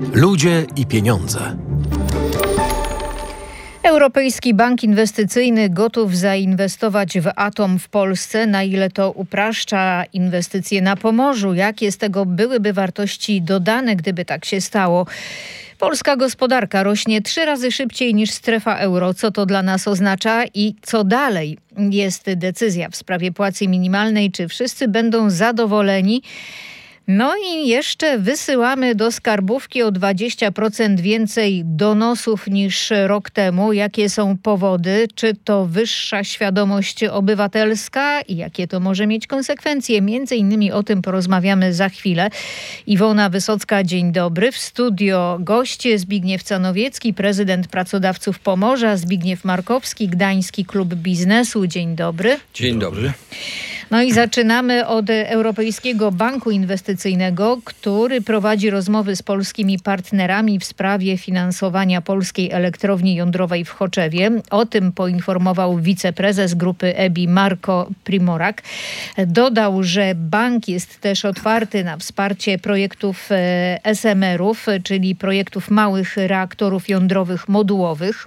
Ludzie i pieniądze. Europejski Bank Inwestycyjny gotów zainwestować w atom w Polsce. Na ile to upraszcza inwestycje na Pomorzu? Jakie z tego byłyby wartości dodane, gdyby tak się stało? Polska gospodarka rośnie 3 razy szybciej niż strefa euro. Co to dla nas oznacza i co dalej? Jest decyzja w sprawie płacy minimalnej. Czy wszyscy będą zadowoleni? No i jeszcze wysyłamy do skarbówki o 20% więcej donosów niż rok temu. Jakie są powody? Czy to wyższa świadomość obywatelska i jakie to może mieć konsekwencje? Między innymi o tym porozmawiamy za chwilę. Iwona Wysocka, dzień dobry. W studio goście Zbigniew Canowiecki, prezydent Pracodawców Pomorza, Zbigniew Markowski, Gdański Klub Biznesu. Dzień dobry. Dzień dobry. No i zaczynamy od Europejskiego Banku Inwestycyjnego, który prowadzi rozmowy z polskimi partnerami w sprawie finansowania polskiej elektrowni jądrowej w Choczewie. O tym poinformował wiceprezes grupy EBI Marco Primorak. Dodał, że bank jest też otwarty na wsparcie projektów SMR-ów, czyli projektów małych reaktorów jądrowych modułowych.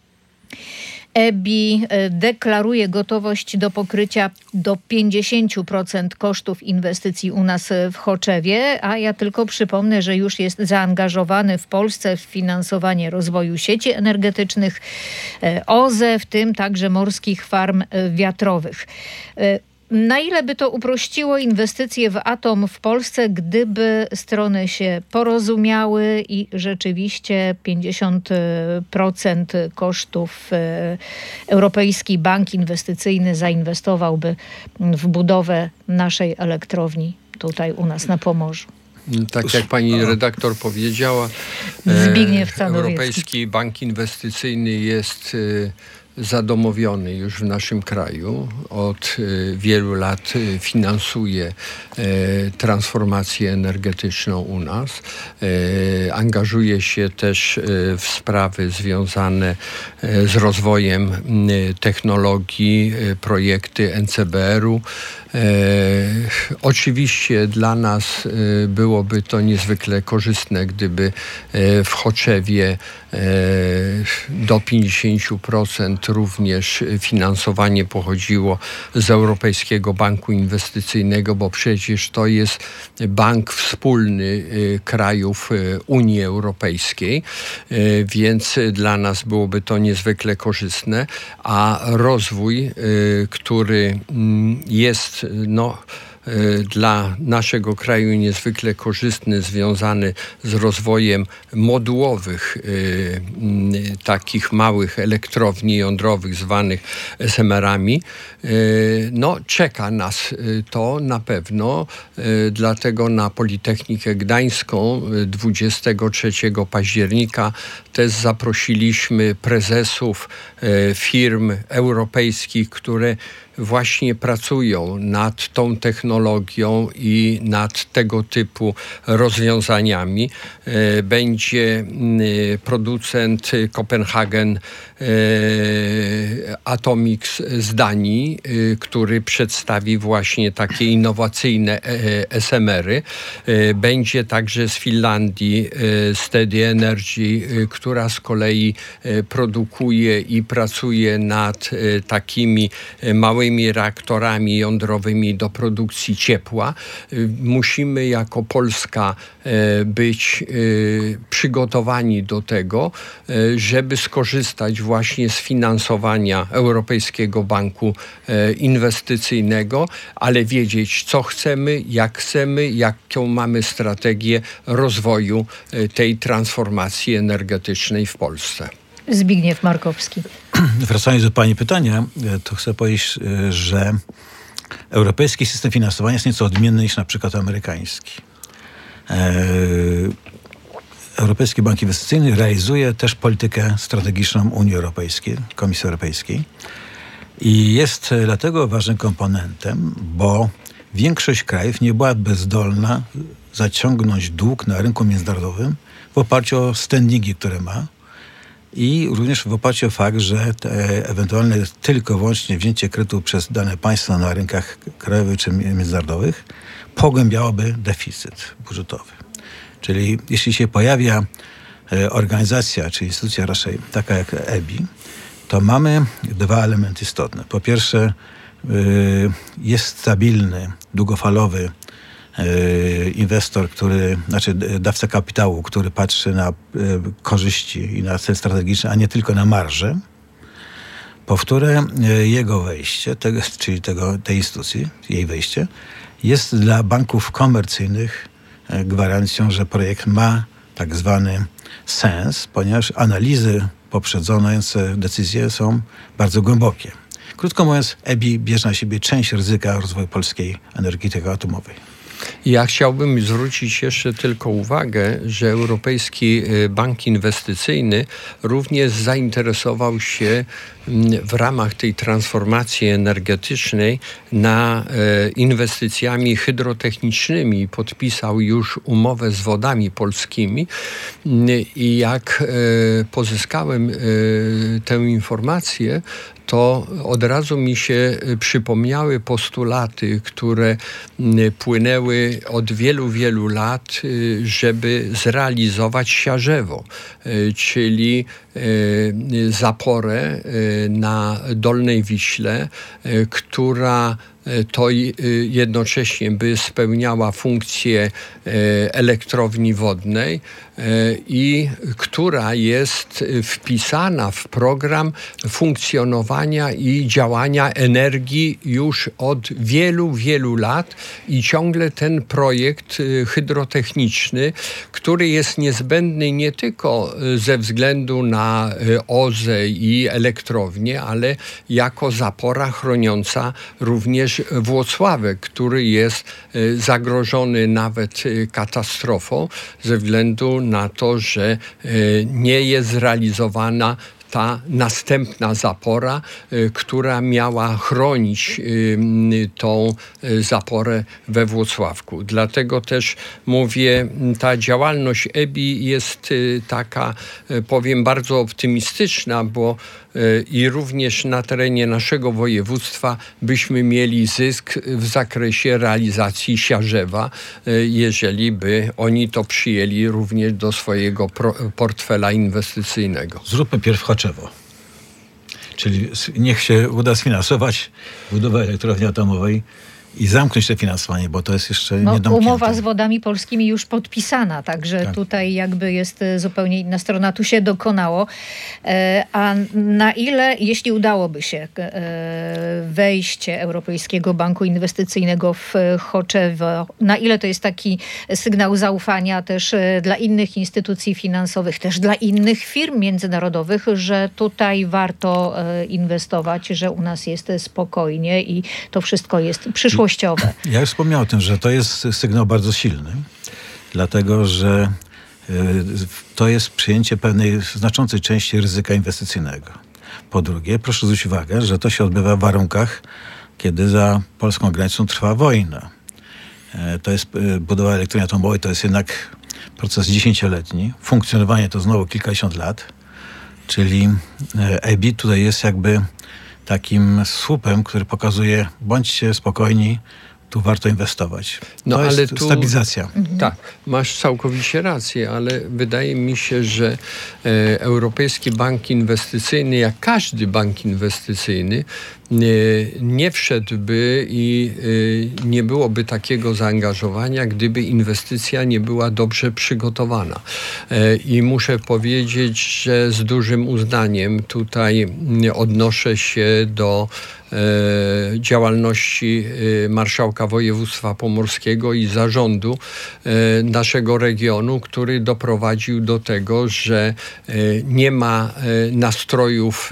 EBI deklaruje gotowość do pokrycia do 50% kosztów inwestycji u nas w Choczewie, a ja tylko przypomnę, że już jest zaangażowany w Polsce w finansowanie rozwoju sieci energetycznych, OZE, w tym także morskich farm wiatrowych. Na ile by to uprościło inwestycje w atom w Polsce, gdyby strony się porozumiały i rzeczywiście 50% kosztów Europejski Bank Inwestycyjny zainwestowałby w budowę naszej elektrowni tutaj u nas na Pomorzu? Tak jak pani redaktor powiedziała, Zbigniew Canowiecki. Europejski Bank Inwestycyjny jest zadomowiony już w naszym kraju. Od wielu lat finansuje transformację energetyczną u nas. Angażuje się też w sprawy związane z rozwojem technologii, projekty NCBR-u. Oczywiście dla nas byłoby to niezwykle korzystne, gdyby w Choczewie do 50% również finansowanie pochodziło z Europejskiego Banku Inwestycyjnego, bo przecież to jest bank wspólny krajów Unii Europejskiej, więc dla nas byłoby to niezwykle korzystne, a rozwój, który jest dla naszego kraju niezwykle korzystny, związany z rozwojem modułowych, takich małych elektrowni jądrowych zwanych SMR-ami. Czeka nas to na pewno, dlatego na Politechnikę Gdańską 23 października też zaprosiliśmy prezesów firm europejskich, które właśnie pracują nad tą technologią i nad tego typu rozwiązaniami. Będzie producent Copenhagen Atomics z Danii, który przedstawi właśnie takie innowacyjne SMR-y. Będzie także z Finlandii Steady Energy, która z kolei produkuje i pracuje nad takimi małymi reaktorami jądrowymi do produkcji ciepła. Musimy jako Polska być przygotowani do tego, żeby skorzystać właśnie z finansowania Europejskiego Banku Inwestycyjnego, ale wiedzieć, co chcemy, jaką mamy strategię rozwoju tej transformacji energetycznej w Polsce. Zbigniew Markowski. Wracając do pani pytania, to chcę powiedzieć, że europejski system finansowania jest nieco odmienny niż na przykład amerykański. Europejski Bank Inwestycyjny realizuje też politykę strategiczną Unii Europejskiej, Komisji Europejskiej i jest dlatego ważnym komponentem, bo większość krajów nie byłaby zdolna zaciągnąć dług na rynku międzynarodowym w oparciu o standingi, które ma, i również w oparciu o fakt, że ewentualne tylko wyłącznie wzięcie kredytu przez dane państwa na rynkach krajowych czy międzynarodowych pogłębiałoby deficyt budżetowy. Czyli jeśli się pojawia organizacja, czy instytucja raczej taka jak EBI, to mamy dwa elementy istotne. Po pierwsze, jest stabilny, długofalowy inwestor, dawca kapitału, który patrzy na korzyści i na cel strategiczny, a nie tylko na marżę. Po wtóre, jego wejście, tej instytucji, jej wejście, jest dla banków komercyjnych gwarancją, że projekt ma tak zwany sens, ponieważ analizy poprzedzające decyzje są bardzo głębokie. Krótko mówiąc, EBI bierze na siebie część ryzyka rozwoju polskiej energetyki atomowej. Ja chciałbym zwrócić jeszcze tylko uwagę, że Europejski Bank Inwestycyjny również zainteresował się w ramach tej transformacji energetycznej na inwestycjami hydrotechnicznymi. Podpisał już umowę z Wodami Polskimi i jak pozyskałem tę informację, to od razu mi się przypomniały postulaty, które płynęły od wielu, wielu lat, żeby zrealizować Siarzewo, czyli zaporę na Dolnej Wiśle, która to jednocześnie by spełniała funkcję elektrowni wodnej i która jest wpisana w program funkcjonowania i działania energii już od wielu, wielu lat i ciągle ten projekt hydrotechniczny, który jest niezbędny nie tylko ze względu na OZE i elektrownię, ale jako zapora chroniąca również Włocławek, który jest zagrożony nawet katastrofą ze względu na to, że nie jest zrealizowana ta następna zapora, która miała chronić tą zaporę we Włocławku. Dlatego też mówię, ta działalność EBI jest taka, powiem, bardzo optymistyczna, bo i również na terenie naszego województwa byśmy mieli zysk w zakresie realizacji Siarzewa, jeżeli by oni to przyjęli również do swojego portfela inwestycyjnego. Zróbmy pierw Choczewo. Czyli niech się uda sfinansować budowę elektrowni atomowej i zamknąć to finansowanie, bo to jest jeszcze nie domknięte. Umowa z Wodami Polskimi już podpisana, także tutaj jakby jest zupełnie inna strona. Tu się dokonało. A na ile, jeśli udałoby się wejście Europejskiego Banku Inwestycyjnego w Choczewo, na ile to jest taki sygnał zaufania też dla innych instytucji finansowych, też dla innych firm międzynarodowych, że tutaj warto inwestować, że u nas jest spokojnie i to wszystko jest przyszłościowe. Ja już wspomniałem o tym, że to jest sygnał bardzo silny, dlatego że to jest przyjęcie pewnej znaczącej części ryzyka inwestycyjnego. Po drugie, proszę zwrócić uwagę, że to się odbywa w warunkach, kiedy za polską granicą trwa wojna. To jest budowa elektrowni atomowej, to jest jednak proces 10-letni. Funkcjonowanie to znowu kilkadziesiąt lat, czyli EBI tutaj jest jakby takim słupem, który pokazuje, bądźcie spokojni, tu warto inwestować. To jest stabilizacja. Tak, masz całkowicie rację, ale wydaje mi się, że Europejski Bank Inwestycyjny, jak każdy bank inwestycyjny, nie wszedłby i nie byłoby takiego zaangażowania, gdyby inwestycja nie była dobrze przygotowana. I muszę powiedzieć, że z dużym uznaniem tutaj odnoszę się do działalności marszałka województwa pomorskiego i zarządu naszego regionu, który doprowadził do tego, że nie ma nastrojów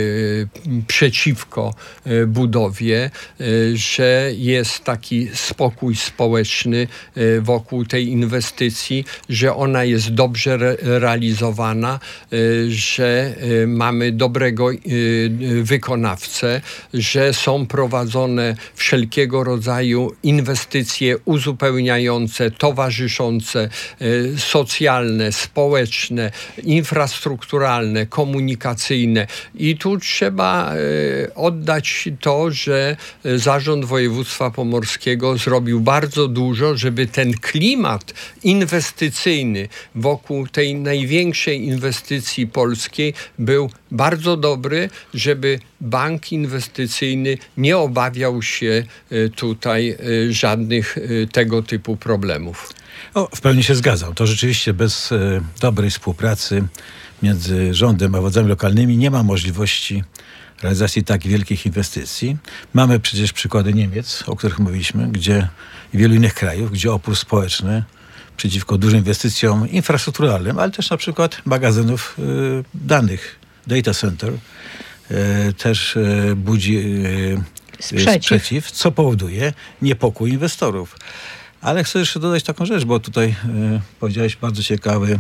przeciwko budowie, że jest taki spokój społeczny wokół tej inwestycji, że ona jest dobrze realizowana, że mamy dobrego wykonawcę, że są prowadzone wszelkiego rodzaju inwestycje uzupełniające, towarzyszące, socjalne, społeczne, infrastrukturalne, komunikacyjne. I tu trzeba oddać widać to, że Zarząd Województwa Pomorskiego zrobił bardzo dużo, żeby ten klimat inwestycyjny wokół tej największej inwestycji polskiej był bardzo dobry, żeby bank inwestycyjny nie obawiał się tutaj żadnych tego typu problemów. W pełni się zgadzam. To rzeczywiście bez dobrej współpracy między rządem a władzami lokalnymi nie ma możliwości realizacji tak wielkich inwestycji. Mamy przecież przykłady Niemiec, o których mówiliśmy, i wielu innych krajów, gdzie opór społeczny przeciwko dużym inwestycjom infrastrukturalnym, ale też na przykład magazynów danych, data center, też budzi sprzeciw, co powoduje niepokój inwestorów. Ale chcę jeszcze dodać taką rzecz, bo tutaj powiedziałeś bardzo ciekawy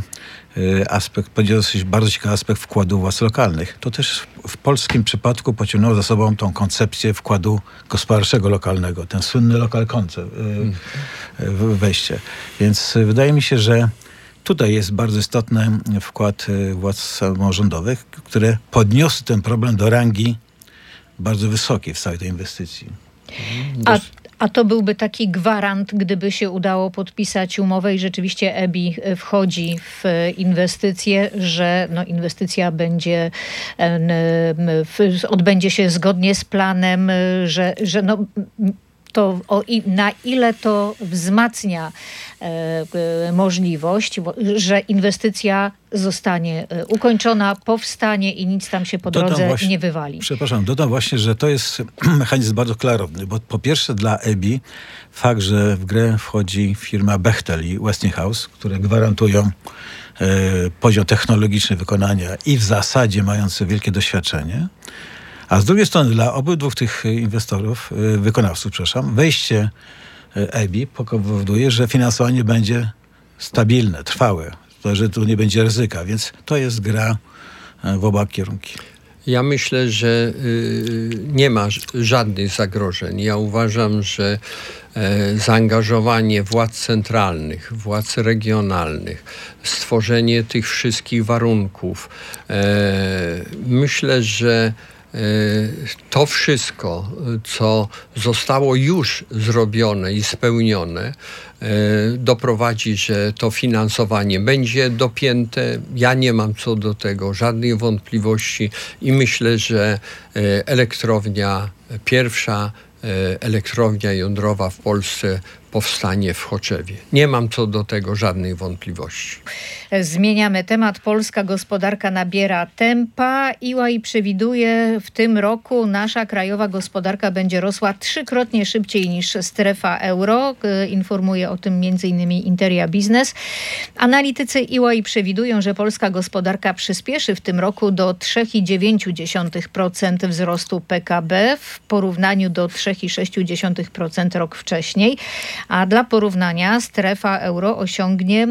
aspekt wkładu władz lokalnych. To też w polskim przypadku pociągnęło za sobą tą koncepcję wkładu gospodarczego lokalnego, ten słynny local concept, wejście. Więc wydaje mi się, że tutaj jest bardzo istotny wkład władz samorządowych, które podniosły ten problem do rangi bardzo wysokiej w całej tej inwestycji. A to byłby taki gwarant, gdyby się udało podpisać umowę i rzeczywiście EBI wchodzi w inwestycje, że inwestycja odbędzie się zgodnie z planem, że na ile to wzmacnia możliwość, że inwestycja zostanie ukończona, powstanie i nic tam się po drodze nie wywali. Przepraszam, dodam właśnie, że to jest mechanizm bardzo klarowny, bo po pierwsze dla EBI fakt, że w grę wchodzi firma Bechtel i Westinghouse, które gwarantują poziom technologiczny wykonania i w zasadzie mający wielkie doświadczenie. A z drugiej strony dla obydwu tych wykonawców, wejście EBI powoduje, że finansowanie będzie stabilne, trwałe, że tu nie będzie ryzyka, więc to jest gra w oba kierunki. Ja myślę, że nie ma żadnych zagrożeń. Ja uważam, że zaangażowanie władz centralnych, władz regionalnych, stworzenie tych wszystkich warunków, myślę, że to wszystko, co zostało już zrobione i spełnione, doprowadzi, że to finansowanie będzie dopięte. Ja nie mam co do tego żadnych wątpliwości i myślę, że pierwsza elektrownia jądrowa w Polsce powstanie w Choczewie. Nie mam co do tego żadnych wątpliwości. Zmieniamy temat. Polska gospodarka nabiera tempa. EY przewiduje, w tym roku nasza krajowa gospodarka będzie rosła 3-krotnie szybciej niż strefa euro. Informuje o tym m.in. Interia Business. Analitycy EY przewidują, że polska gospodarka przyspieszy w tym roku do 3,9% wzrostu PKB w porównaniu do 3,6% rok wcześniej. A dla porównania strefa euro osiągnie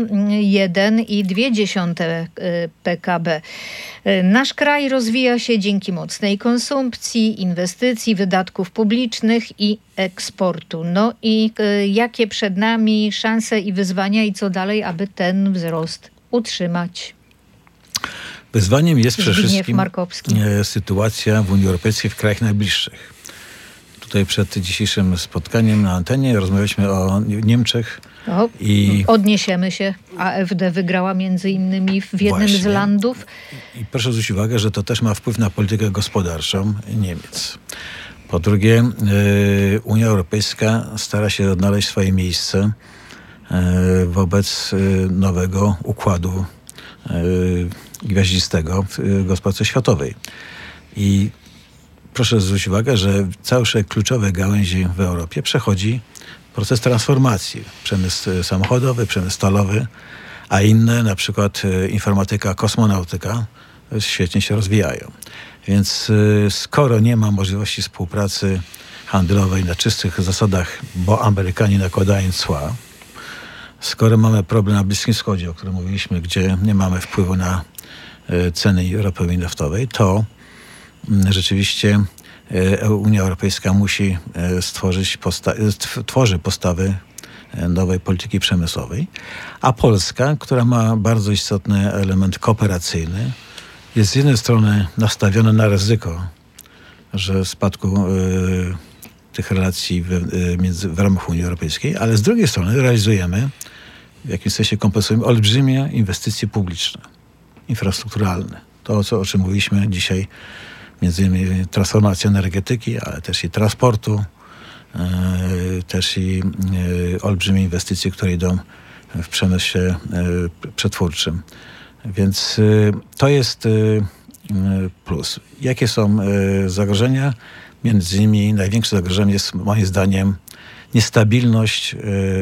1,2% PKB. Nasz kraj rozwija się dzięki mocnej konsumpcji, inwestycji, wydatków publicznych i eksportu. I jakie przed nami szanse i wyzwania i co dalej, aby ten wzrost utrzymać? Wyzwaniem jest przede wszystkim sytuacja w Unii Europejskiej w krajach najbliższych. Tutaj przed dzisiejszym spotkaniem na antenie rozmawialiśmy o Niemczech. Odniesiemy się. AfD wygrała między innymi w jednym z landów. I proszę zwrócić uwagę, że to też ma wpływ na politykę gospodarczą Niemiec. Po drugie, Unia Europejska stara się odnaleźć swoje miejsce wobec nowego układu gwiaździstego w gospodarce światowej. I proszę zwrócić uwagę, że całe szereg kluczowych gałęzi w Europie przechodzi proces transformacji. Przemysł samochodowy, przemysł stalowy, a inne, na przykład informatyka, kosmonautyka, świetnie się rozwijają. Więc skoro nie ma możliwości współpracy handlowej na czystych zasadach, bo Amerykanie nakładają cła, skoro mamy problem na Bliskim Wschodzie, o którym mówiliśmy, gdzie nie mamy wpływu na ceny ropy naftowej, to rzeczywiście Unia Europejska musi tworzy postawy nowej polityki przemysłowej, a Polska, która ma bardzo istotny element kooperacyjny, jest z jednej strony nastawiona na ryzyko że spadku tych relacji w ramach Unii Europejskiej, ale z drugiej strony realizujemy, w jakimś sensie kompensujemy olbrzymie inwestycje publiczne, infrastrukturalne. To, o czym mówiliśmy dzisiaj, między innymi transformacja energetyki, ale też i transportu, też i olbrzymie inwestycje, które idą w przemyśle przetwórczym. Więc to jest plus. Jakie są zagrożenia? Między innymi największe zagrożenie jest moim zdaniem niestabilność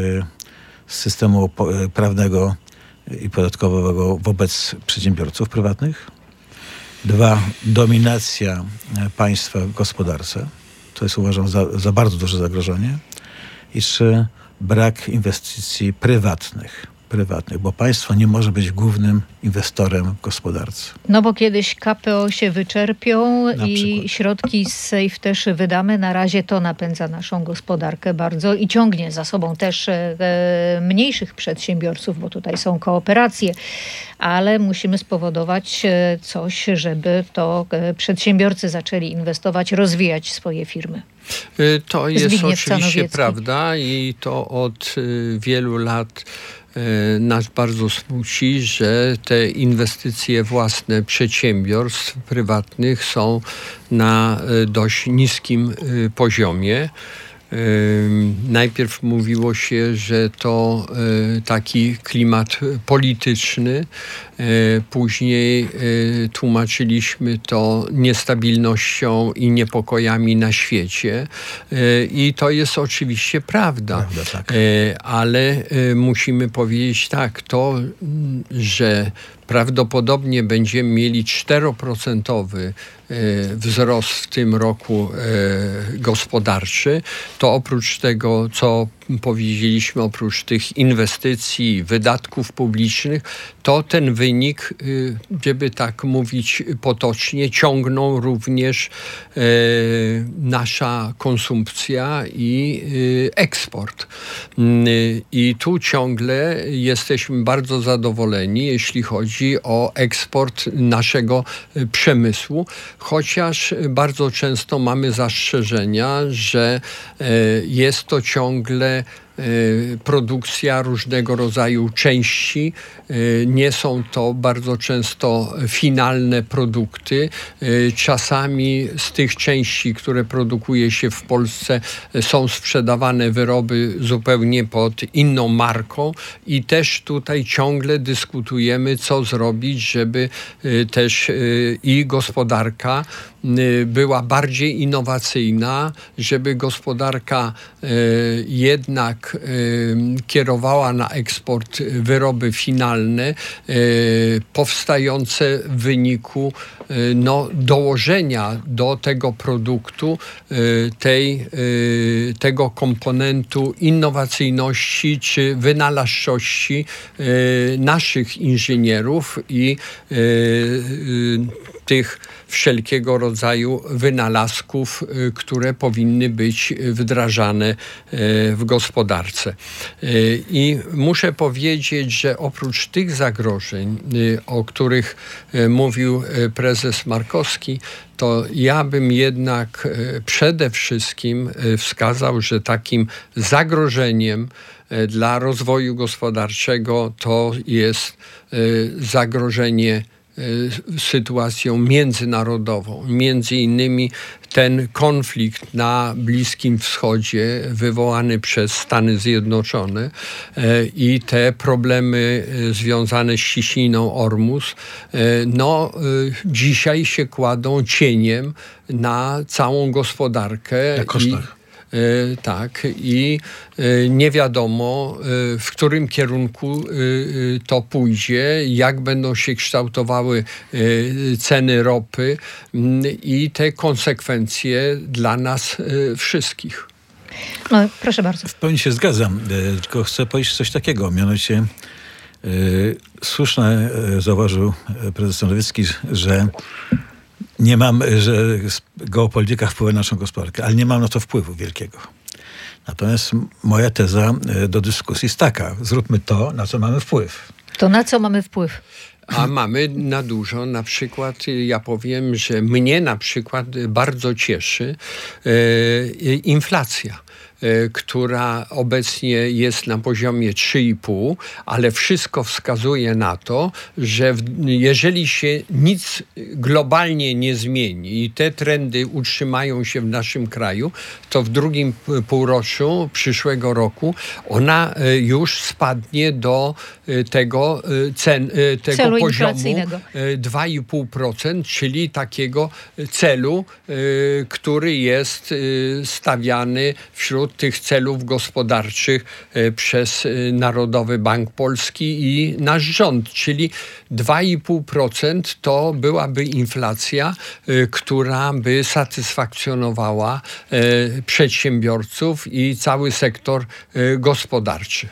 systemu prawnego i podatkowego wobec przedsiębiorców prywatnych. 2. Dominacja państwa w gospodarce. To jest, uważam, za bardzo duże zagrożenie. I 3. Brak inwestycji prywatnych, bo państwo nie może być głównym inwestorem w gospodarce. No bo kiedyś KPO się wyczerpią i środki z SAFE też wydamy. Na razie to napędza naszą gospodarkę bardzo i ciągnie za sobą też mniejszych przedsiębiorców, bo tutaj są kooperacje, ale musimy spowodować coś, żeby to przedsiębiorcy zaczęli inwestować, rozwijać swoje firmy. To jest oczywiście prawda i to od wielu lat nas bardzo smuci, że te inwestycje własne przedsiębiorstw prywatnych są na dość niskim poziomie. Najpierw mówiło się, że to taki klimat polityczny, później tłumaczyliśmy to niestabilnością i niepokojami na świecie i to jest oczywiście prawda, tak. Ale musimy powiedzieć tak, to, że prawdopodobnie będziemy mieli 4% wzrost w tym roku gospodarczy, to oprócz tego, co powiedzieliśmy, oprócz tych inwestycji, wydatków publicznych, to ten wynik, żeby tak mówić potocznie, ciągną również nasza konsumpcja i eksport. I tu ciągle jesteśmy bardzo zadowoleni, jeśli chodzi o eksport naszego przemysłu, chociaż bardzo często mamy zastrzeżenia, że jest to ciągle produkcja różnego rodzaju części. Nie są to bardzo często finalne produkty. Czasami z tych części, które produkuje się w Polsce, są sprzedawane wyroby zupełnie pod inną marką i też tutaj ciągle dyskutujemy, co zrobić, żeby też i gospodarka była bardziej innowacyjna, żeby gospodarka jednak kierowała na eksport wyroby finalne powstające w wyniku dołożenia do tego produktu tego komponentu innowacyjności czy wynalazczości naszych inżynierów i tych wszelkiego rodzaju wynalazków, które powinny być wdrażane w gospodarce. I muszę powiedzieć, że oprócz tych zagrożeń, o których mówił prezes Markowski, to ja bym jednak przede wszystkim wskazał, że takim zagrożeniem dla rozwoju gospodarczego to jest zagrożenie sytuacją międzynarodową. Między innymi ten konflikt na Bliskim Wschodzie wywołany przez Stany Zjednoczone i te problemy związane z ciśniną Ormus, dzisiaj się kładą cieniem na całą gospodarkę. Na kosztach. Tak, i nie wiadomo, w którym kierunku to pójdzie, jak będą się kształtowały ceny ropy i te konsekwencje dla nas wszystkich. No, proszę bardzo. W pełni się zgadzam, tylko chcę powiedzieć coś takiego, mianowicie słusznie zauważył prezes Nowiecki, że że geopolityka wpływa na naszą gospodarkę, ale nie mam na to wpływu wielkiego. Natomiast moja teza do dyskusji jest taka: zróbmy to, na co mamy wpływ. To na co mamy wpływ? A mamy na dużo. Na przykład ja powiem, że mnie na przykład bardzo cieszy inflacja, która obecnie jest na poziomie 3,5, ale wszystko wskazuje na to, że jeżeli się nic globalnie nie zmieni i te trendy utrzymają się w naszym kraju, to w drugim półroczu przyszłego roku ona już spadnie do tego celu poziomu inflacyjnego. 2,5%, czyli takiego celu, który jest stawiany wśród tych celów gospodarczych przez Narodowy Bank Polski i nasz rząd, czyli 2,5% to byłaby inflacja, która by satysfakcjonowała przedsiębiorców i cały sektor gospodarczy.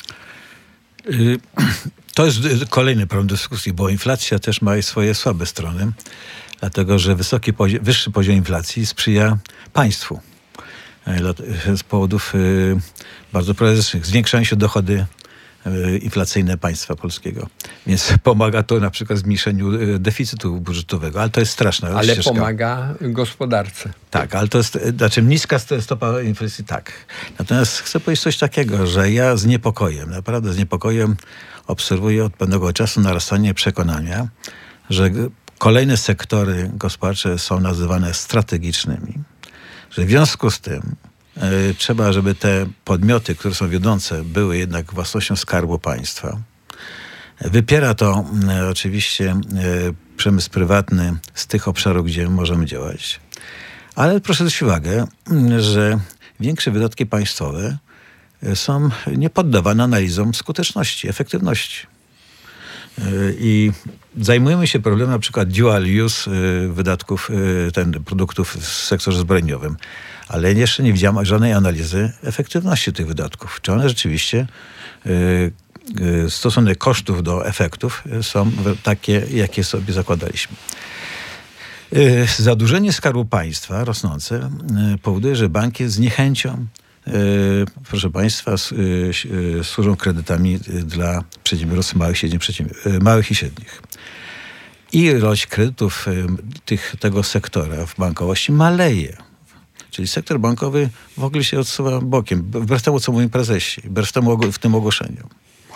To jest kolejny problem dyskusji, bo inflacja też ma swoje słabe strony, dlatego że wyższy poziom inflacji sprzyja państwu z powodów bardzo prozaicznych. Zwiększają się dochody inflacyjne państwa polskiego. Więc pomaga to na przykład zmniejszeniu deficytu budżetowego, ale to jest straszne. Ale ścieżka. pomaga gospodarce. Tak, ale to jest, znaczy niska stopa inflacji, tak. Natomiast chcę powiedzieć coś takiego, że ja z niepokojem, naprawdę z niepokojem obserwuję od pewnego czasu narastanie przekonania, że kolejne sektory gospodarcze są nazywane strategicznymi. Że w związku z tym trzeba, żeby te podmioty, które są wiodące, były jednak własnością Skarbu Państwa. Wypiera to oczywiście przemysł prywatny z tych obszarów, gdzie możemy działać. Ale proszę zwrócić uwagę, że większe wydatki państwowe są niepoddawane analizom skuteczności, efektywności. I zajmujemy się problemem na przykład dual use wydatków, produktów w sektorze zbrojeniowym, ale jeszcze nie widziałem żadnej analizy efektywności tych wydatków. Czy one rzeczywiście stosunek kosztów do efektów są takie, jakie sobie zakładaliśmy. Zadłużenie Skarbu Państwa rosnące powoduje, że banki z niechęcią, proszę Państwa, służą kredytami dla przedsiębiorców małych i średnich. I ilość kredytów tego sektora w bankowości maleje. Czyli sektor bankowy w ogóle się odsuwa bokiem, wbrew temu, co mówią prezesi, wbrew temu w tym ogłoszeniu.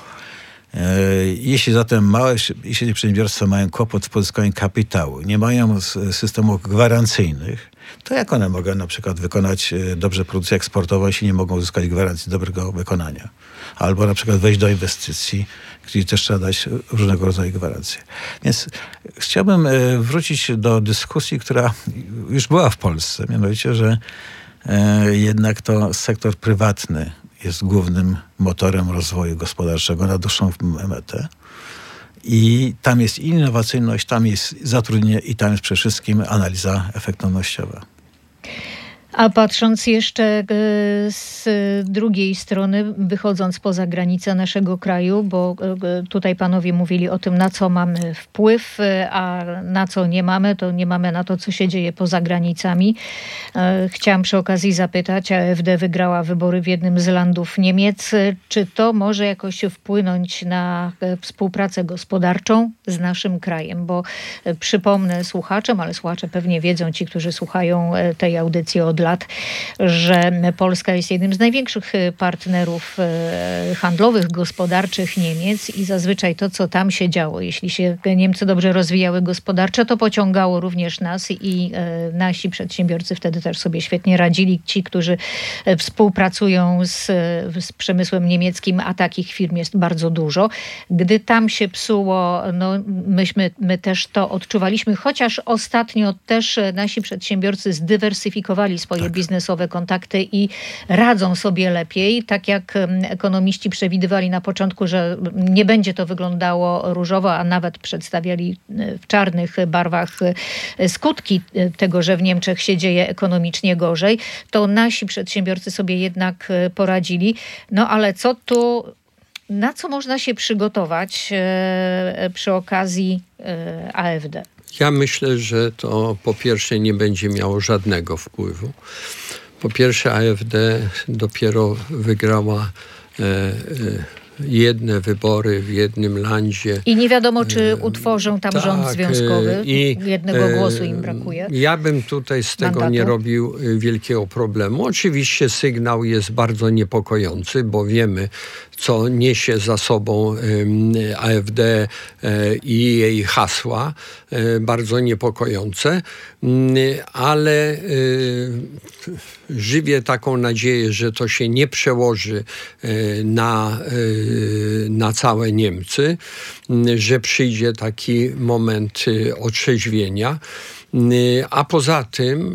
Jeśli zatem małe i średnie przedsiębiorstwa mają kłopot w pozyskaniu kapitału, nie mają systemów gwarancyjnych, to jak one mogą na przykład wykonać dobrze produkcję eksportową, jeśli nie mogą uzyskać gwarancji dobrego wykonania? Albo na przykład wejść do inwestycji, gdzie też trzeba dać różnego rodzaju gwarancje. Więc chciałbym wrócić do dyskusji, która już była w Polsce, mianowicie, że jednak to sektor prywatny jest głównym motorem rozwoju gospodarczego na dłuższą metę. I tam jest innowacyjność, tam jest zatrudnienie i tam jest przede wszystkim analiza efektywnościowa. A patrząc jeszcze z drugiej strony, wychodząc poza granice naszego kraju, bo tutaj panowie mówili o tym, na co mamy wpływ, a na co nie mamy, to nie mamy na to, co się dzieje poza granicami. Chciałam przy okazji zapytać, AfD wygrała wybory w jednym z landów Niemiec. Czy to może jakoś wpłynąć na współpracę gospodarczą z naszym krajem? Bo przypomnę słuchaczom, ale słuchacze pewnie wiedzą, ci, którzy słuchają tej audycji od lat, że Polska jest jednym z największych partnerów handlowych, gospodarczych Niemiec i zazwyczaj to, co tam się działo, jeśli się Niemcy dobrze rozwijały gospodarczo, to pociągało również nas i nasi przedsiębiorcy wtedy też sobie świetnie radzili. Ci, którzy współpracują z przemysłem niemieckim, a takich firm jest bardzo dużo. Gdy tam się psuło, no my też to odczuwaliśmy, chociaż ostatnio też nasi przedsiębiorcy zdywersyfikowali swoje biznesowe kontakty i radzą sobie lepiej. Tak jak ekonomiści przewidywali na początku, że nie będzie to wyglądało różowo, a nawet przedstawiali w czarnych barwach skutki tego, że w Niemczech się dzieje ekonomicznie gorzej, to nasi przedsiębiorcy sobie jednak poradzili. No ale na co można się przygotować przy okazji AfD? Ja myślę, że to po pierwsze nie będzie miało żadnego wpływu. Po pierwsze AfD dopiero wygrała jedne wybory w jednym landzie. I nie wiadomo, czy utworzą tam rząd związkowy. Jednego głosu im brakuje. Ja bym tutaj z tego nie robił wielkiego problemu. Oczywiście sygnał jest bardzo niepokojący, bo wiemy, co niesie za sobą AfD i jej hasła. Bardzo niepokojące. Ale żywię taką nadzieję, że to się nie przełoży na całe Niemcy, że przyjdzie taki moment otrzeźwienia. A poza tym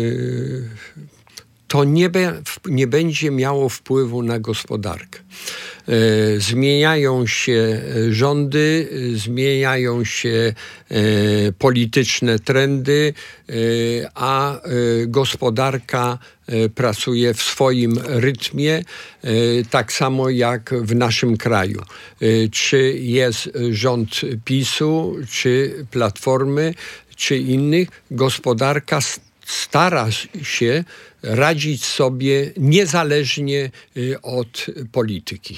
to nie będzie miało wpływu na gospodarkę. Zmieniają się rządy, zmieniają się polityczne trendy, a gospodarka pracuje w swoim rytmie, tak samo jak w naszym kraju. Czy jest rząd PiS-u, czy Platformy, czy innych, gospodarka stara się radzić sobie niezależnie od polityki.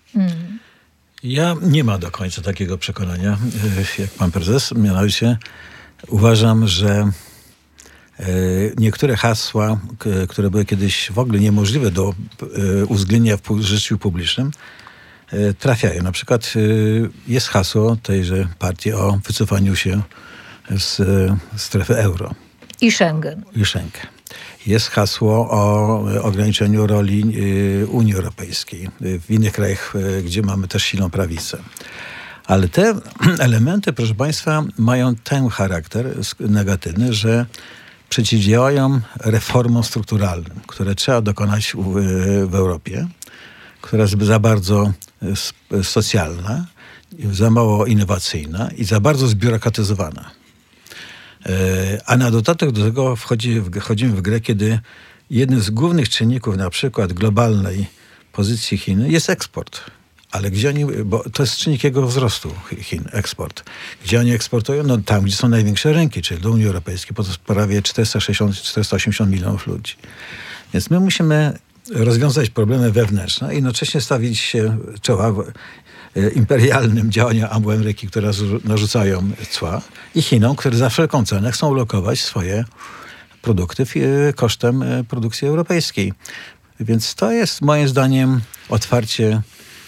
Ja nie mam do końca takiego przekonania, jak pan prezes. Mianowicie uważam, że niektóre hasła, które były kiedyś w ogóle niemożliwe do uwzględnienia w życiu publicznym, trafiają. Na przykład jest hasło tejże partii o wycofaniu się z strefy euro. I Schengen. Jest hasło o ograniczeniu roli Unii Europejskiej w innych krajach, gdzie mamy też silną prawicę. Ale te elementy, proszę państwa, mają ten charakter negatywny, że przeciwdziałają reformom strukturalnym, które trzeba dokonać w Europie, która jest za bardzo socjalna, za mało innowacyjna i za bardzo zbiurokratyzowana. A na dodatek do tego wchodzimy w grę, kiedy jednym z głównych czynników na przykład globalnej pozycji Chin jest eksport. Ale gdzie oni, bo to jest czynnik jego wzrostu Chin, eksport. Gdzie oni eksportują? No tam, gdzie są największe rynki, czyli do Unii Europejskiej, po to prawie 460-480 milionów ludzi. Więc my musimy rozwiązać problemy wewnętrzne i jednocześnie stawić się czoła imperialnym działaniom Ameryki, które narzucają cła, i Chinom, które za wszelką cenę chcą ulokować swoje produkty kosztem produkcji europejskiej. Więc to jest moim zdaniem otwarcie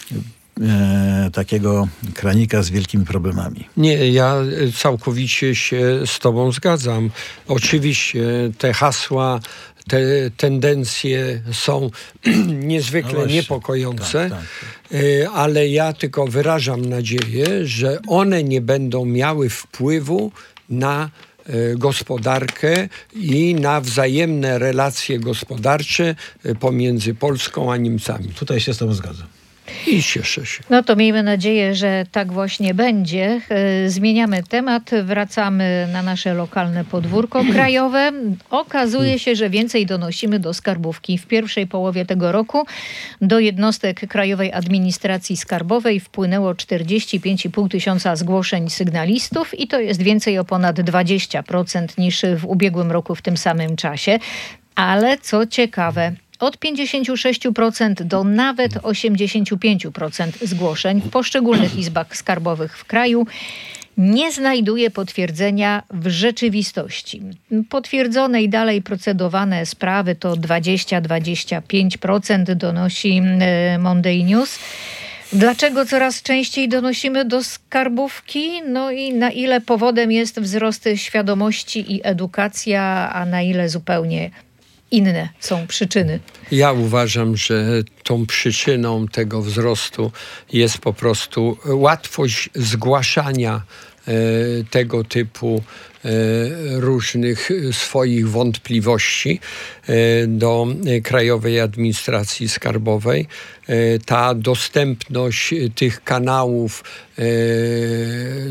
takiego kranika z wielkimi problemami. Nie, ja całkowicie się z tobą zgadzam. Oczywiście te hasła, te tendencje są niezwykle niepokojące, ale ja tylko wyrażam nadzieję, że one nie będą miały wpływu na gospodarkę i na wzajemne relacje gospodarcze pomiędzy Polską a Niemcami. Tutaj się z tobą zgadzam. I cieszę się. No to miejmy nadzieję, że tak właśnie będzie. Zmieniamy temat, wracamy na nasze lokalne podwórko krajowe. Okazuje się, że więcej donosimy do skarbówki. W pierwszej połowie tego roku do jednostek Krajowej Administracji Skarbowej wpłynęło 45,5 tysiąca zgłoszeń sygnalistów i to jest więcej o ponad 20% niż w ubiegłym roku w tym samym czasie. Ale co ciekawe, od 56% do nawet 85% zgłoszeń w poszczególnych izbach skarbowych w kraju nie znajduje potwierdzenia w rzeczywistości. Potwierdzone i dalej procedowane sprawy to 20-25%, donosi Monday News. Dlaczego coraz częściej donosimy do skarbówki? No i na ile powodem jest wzrost świadomości i edukacja, a na ile zupełnie inne są przyczyny? Ja uważam, że tą przyczyną tego wzrostu jest po prostu łatwość zgłaszania tego typu różnych swoich wątpliwości do Krajowej Administracji Skarbowej. Ta dostępność tych kanałów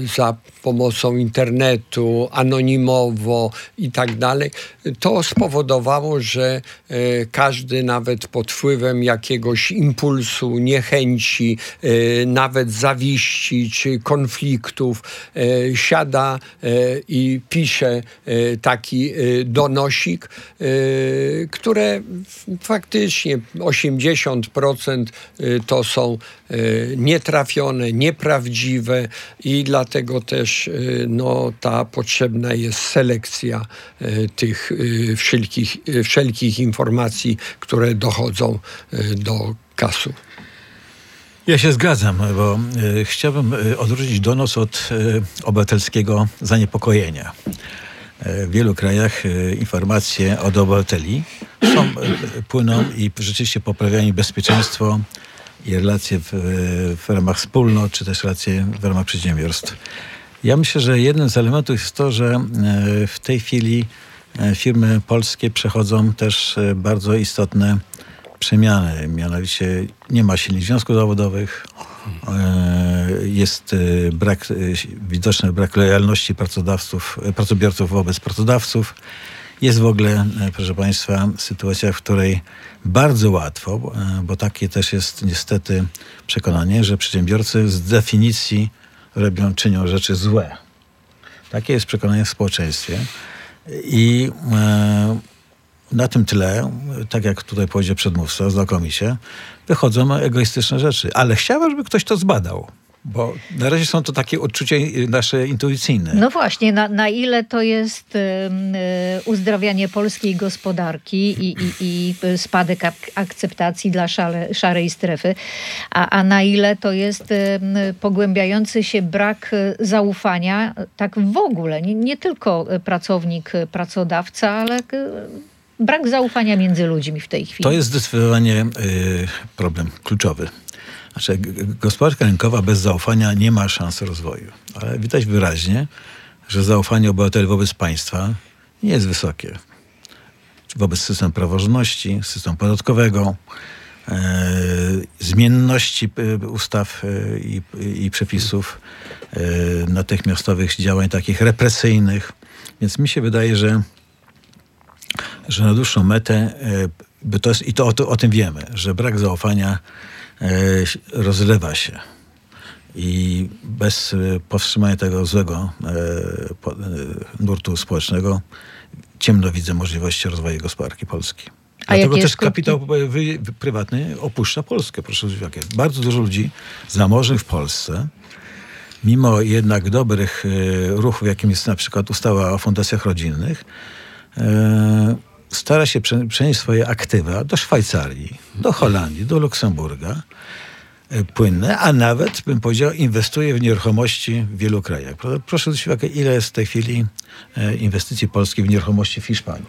za pomocą internetu, anonimowo i tak dalej, to spowodowało, że każdy nawet pod wpływem jakiegoś impulsu, niechęci, nawet zawiści czy konfliktów siada i pisze taki donosik, które faktycznie 80% to są nietrafione, nieprawdziwe i dlatego też ta potrzebna jest selekcja tych wszelkich informacji, które dochodzą do KAS-u. Ja się zgadzam, bo chciałbym odróżnić donos od obywatelskiego zaniepokojenia. W wielu krajach informacje od obywateli płyną i rzeczywiście poprawiają bezpieczeństwo i relacje w ramach wspólnot, czy też relacje w ramach przedsiębiorstw. Ja myślę, że jednym z elementów jest to, że w tej chwili firmy polskie przechodzą też bardzo istotne przemiany. Mianowicie nie ma silnych związków zawodowych, jest widoczny brak lojalności pracobiorców wobec pracodawców. Jest w ogóle, proszę Państwa, sytuacja, w której bardzo łatwo, bo takie też jest niestety przekonanie, że przedsiębiorcy z definicji czynią rzeczy złe. Takie jest przekonanie w społeczeństwie. I na tym tle, tak jak tutaj powiedział przedmówca, znakomicie, wychodzą egoistyczne rzeczy. Ale chciałbym, żeby ktoś to zbadał. Bo na razie są to takie odczucia nasze intuicyjne. No właśnie, na ile to jest uzdrawianie polskiej gospodarki i spadek akceptacji dla szarej strefy, a na ile to jest pogłębiający się brak zaufania, tak w ogóle, nie tylko pracownik, pracodawca, ale brak zaufania między ludźmi w tej chwili. To jest zdecydowanie problem kluczowy. Znaczy, gospodarka rynkowa bez zaufania nie ma szans rozwoju. Ale widać wyraźnie, że zaufanie obywateli wobec państwa nie jest wysokie. Wobec systemu praworządności, systemu podatkowego, zmienności ustaw i przepisów, natychmiastowych działań takich represyjnych. Więc mi się wydaje, że na dłuższą metę, o tym wiemy, że brak zaufania rozlewa się i bez powstrzymania tego złego nurtu społecznego ciemno widzę możliwości rozwoju gospodarki polskiej. Dlatego też kapitał prywatny opuszcza Polskę. Proszę zwrócić uwagę. Bardzo dużo ludzi zamożnych w Polsce, mimo jednak dobrych ruchów, jakim jest na przykład ustawa o fundacjach rodzinnych, stara się przenieść swoje aktywa do Szwajcarii, do Holandii, do Luksemburga, płynne, a nawet, bym powiedział, inwestuje w nieruchomości w wielu krajach. Proszę zwrócić uwagę, ile jest w tej chwili inwestycji polskich w nieruchomości w Hiszpanii.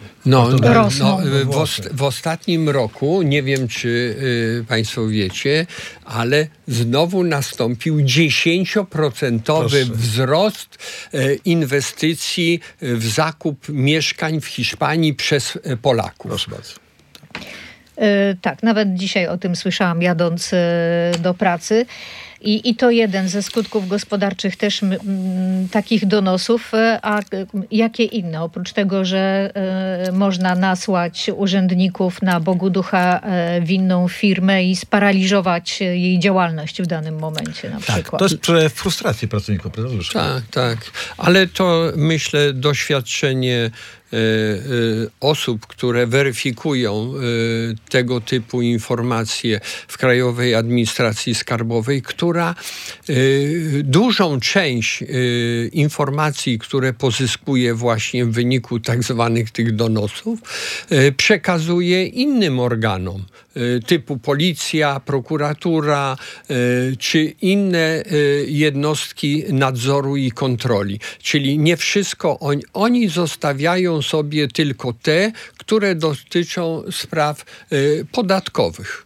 W ostatnim roku, nie wiem, czy Państwo wiecie, ale znowu nastąpił 10% wzrost inwestycji w zakup mieszkań w Hiszpanii przez Polaków. Proszę bardzo. Tak, nawet dzisiaj o tym słyszałam, jadąc do pracy. I to jeden ze skutków gospodarczych też takich donosów. A jakie inne? Oprócz tego, że można nasłać urzędników na Bogu ducha winną firmę i sparaliżować jej działalność w danym momencie na przykład. To jest frustracja pracowników. Tak. Ale to, myślę, doświadczenie osób, które weryfikują tego typu informacje w Krajowej Administracji Skarbowej, która dużą część informacji, które pozyskuje właśnie w wyniku tak zwanych tych donosów, przekazuje innym organom, typu policja, prokuratura, czy inne jednostki nadzoru i kontroli. Czyli nie wszystko oni zostawiają sobie tylko te, które dotyczą spraw podatkowych.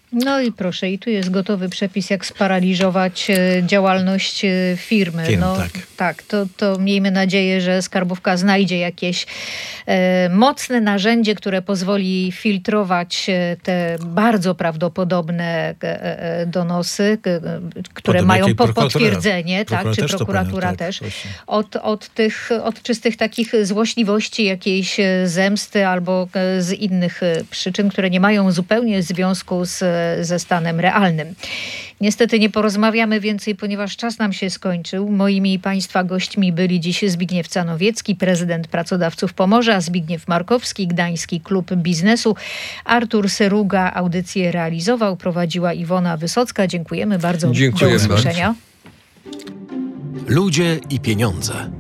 No i proszę, i tu jest gotowy przepis, jak sparaliżować działalność firmy. Tak, to miejmy nadzieję, że skarbówka znajdzie jakieś mocne narzędzie, które pozwoli filtrować te bardzo prawdopodobne donosy, które mają potwierdzenie, tak, czy prokuratura też, od czystych takich złośliwości, jakiejś zemsty albo z innych przyczyn, które nie mają zupełnie związku ze stanem realnym. Niestety nie porozmawiamy więcej, ponieważ czas nam się skończył. Moimi i Państwa gośćmi byli dziś Zbigniew Canowiecki, prezydent Pracodawców Pomorza, Zbigniew Markowski, Gdański Klub Biznesu, Artur Seruga. Audycję realizował, prowadziła Iwona Wysocka. Dziękujemy bardzo. Dziękuję do usłyszenia. Ludzie i pieniądze.